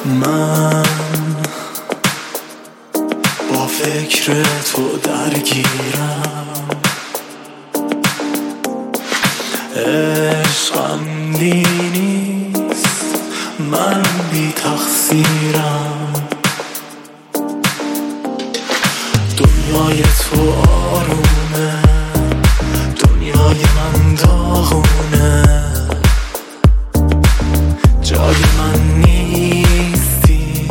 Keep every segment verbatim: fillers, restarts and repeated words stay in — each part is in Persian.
من با فکر تو درگیرم، عشقم نیست، من بی تقصیرم. دنیای تو آرومه، دنیای من داغونه، جای من نیستی،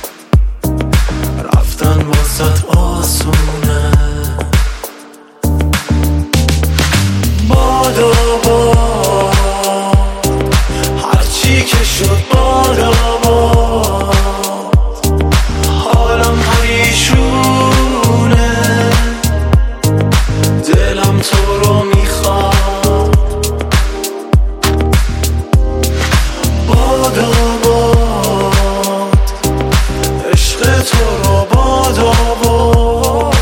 رفتن واسط آسونه. بادا باد هرچی که شد، بادا باد حالم پریشونه، دلم تو رو میخواد. بادا باد عشق تو رو، بادا باد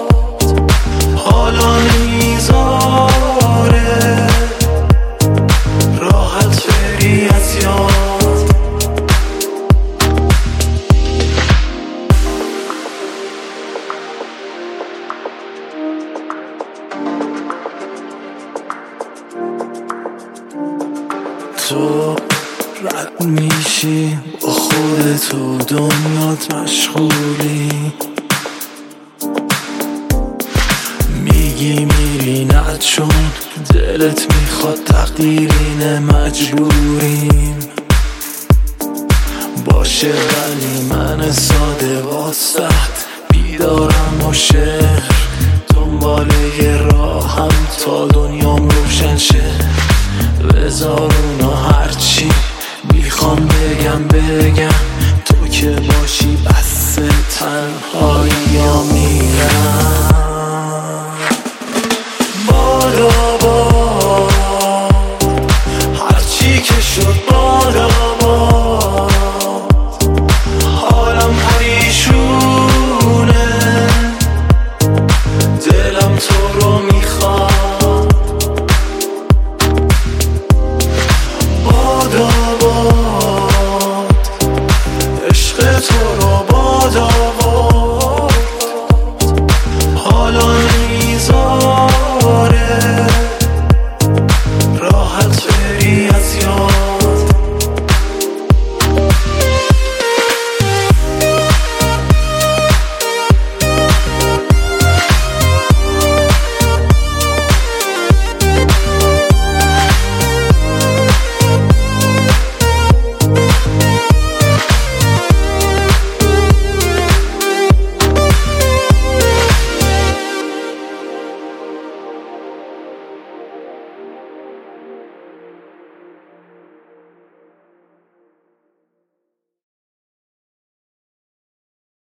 حالا نمیذاره راحت بری از یاد. تو رد میشی با خودت و دنیات مشغولی، میگی میری نه چون دلت میخواد، تقدیرینه مجبوریم باشه. ولی من ساده واسط بیدارم و شهر، دنبال یه راهم تا دنیام روشن شه. بذار اونا هرچی میخوام بگم بگم، تو که باشی بس تنها